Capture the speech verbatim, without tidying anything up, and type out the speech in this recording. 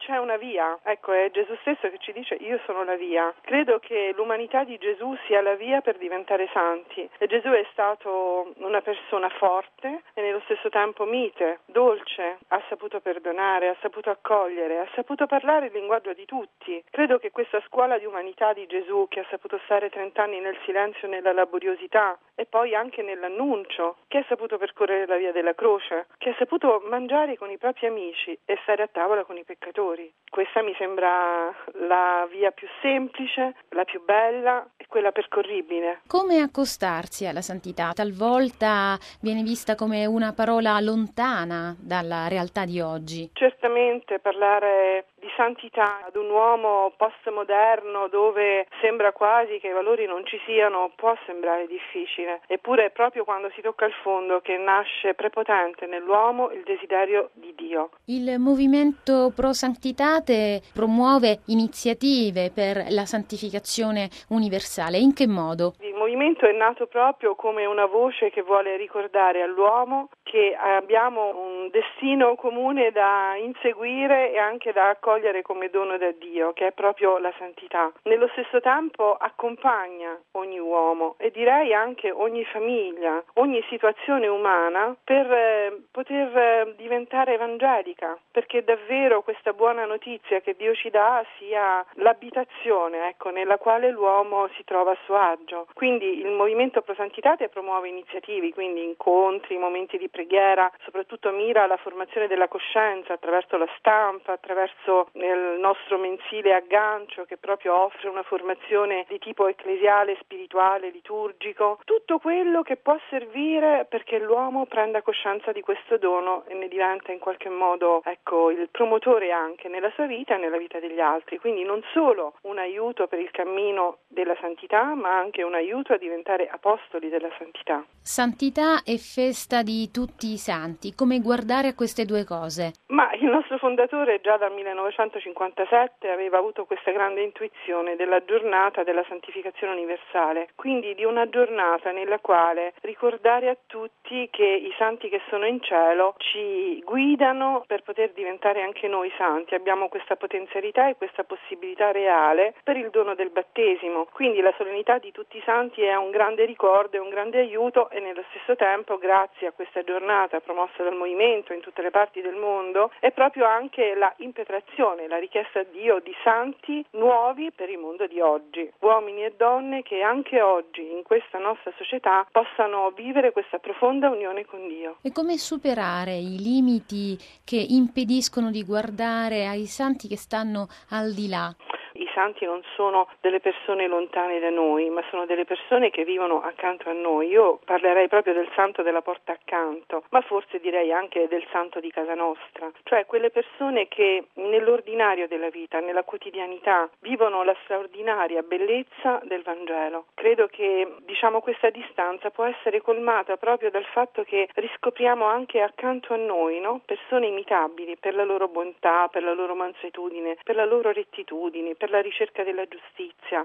c'è una via, ecco, è Gesù stesso che ci dice io sono la via. Credo che l'umanità di Gesù sia la via per diventare santi e Gesù è stato una persona forte e nello stesso tempo mite, dolce, ha saputo perdonare, ha saputo accogliere, ha saputo parlare il linguaggio di tutti. Credo che questa scuola di umanità di Gesù, che ha saputo stare trent'anni nel silenzio e nella laboriosità e poi anche nell'annuncio, che ha saputo percorrere la via della croce, che ha saputo mangiare con i propri amici e stare a tavola con i peccatori. Questa mi sembra la via più semplice, la più bella e quella percorribile. Come accostarsi alla santità? Talvolta viene vista come una parola lontana dalla realtà di oggi. Certamente parlare di santità ad un uomo postmoderno dove sembra quasi che i valori non ci siano può sembrare difficile, eppure è proprio quando si tocca il fondo che nasce prepotente nell'uomo il desiderio di Dio. Il movimento Pro Sanctitate promuove iniziative per la santificazione universale. In che modo? Il movimento è nato proprio come una voce che vuole ricordare all'uomo che abbiamo un destino comune da inseguire e anche da accogliere come dono da Dio, che è proprio la santità. Nello stesso tempo accompagna ogni uomo e direi anche ogni famiglia, ogni situazione umana per eh, poter eh, diventare evangelica, perché davvero questa buona notizia che Dio ci dà sia l'abitazione, ecco, nella quale l'uomo si trova a suo agio. Quindi il movimento Pro Sanctitate promuove iniziative, quindi incontri, momenti di preghiera, soprattutto mira alla formazione della coscienza attraverso la stampa, attraverso il nostro mensile aggancio che proprio offre una formazione di tipo ecclesiale, spirituale, liturgico, tutto quello che può servire perché l'uomo prenda coscienza di questo dono e ne diventa in qualche modo, ecco, il promotore anche nella sua vita e nella vita degli altri. Quindi non solo un aiuto per il cammino della santità, ma anche un aiuto a diventare apostoli della santità. Santità e festa di tutti i santi. Come guardare a queste due cose? Ma il nostro fondatore già dal millenovecentocinquantasette aveva avuto questa grande intuizione della giornata della santificazione universale, quindi di una giornata nella quale ricordare a tutti che i santi che sono in cielo ci guidano per poter diventare anche noi santi. Abbiamo questa potenzialità e questa possibilità reale per il dono del battesimo, quindi la solennità di tutti i santi è un grande ricordo, è un grande aiuto e nello stesso tempo, grazie a questa giornata promossa dal movimento in tutte le parti del mondo, è proprio anche la impetrazione, la richiesta a Dio di santi nuovi per il mondo di oggi, uomini e donne che anche oggi in questa nostra società possano vivere questa profonda unione con Dio. E come superare i limiti che impediscono di guardare ai santi che stanno al di là? I santi non sono delle persone lontane da noi, ma sono delle persone che vivono accanto a noi. Io parlerei proprio del santo della porta accanto, ma forse direi anche del santo di casa nostra, cioè quelle persone che nell'ordinario della vita, nella quotidianità, vivono la straordinaria bellezza del Vangelo. Credo che, diciamo, questa distanza può essere colmata proprio dal fatto che riscopriamo anche accanto a noi, no? Persone imitabili per la loro bontà, per la loro mansuetudine, per la loro rettitudine, per la ricerca della giustizia,